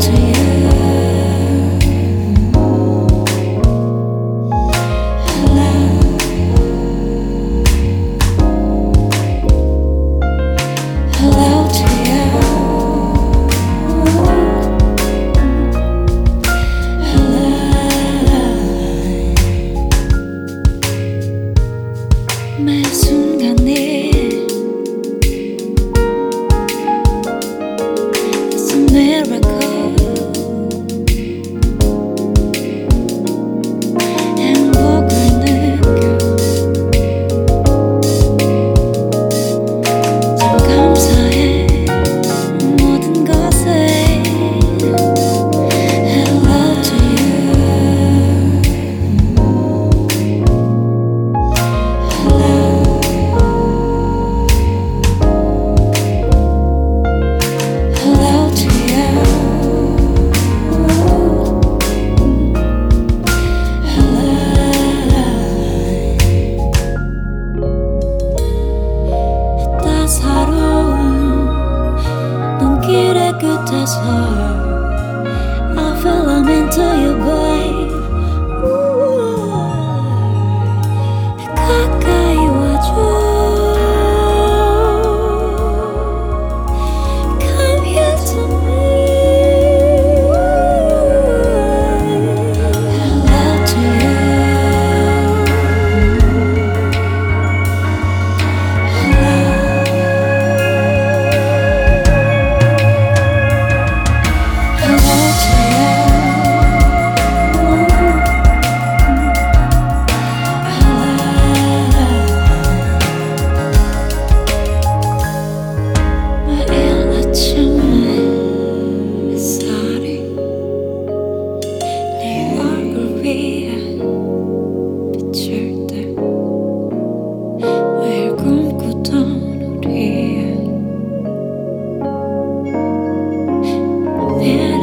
to you. Hello to you. 매 순간이 It's a miracle. 행복을 느껴. 참 감사해 모든 것에. Hello to you. Hello to you. 따사로운 눈길의 끝에서 I feel I'm into you, babe. 가까이 와줘. Come here to me. Hello to you. Hello to 매일 아침에 햇살이 네 얼굴 위에 비칠 때 매일 꿈꾸던 우리의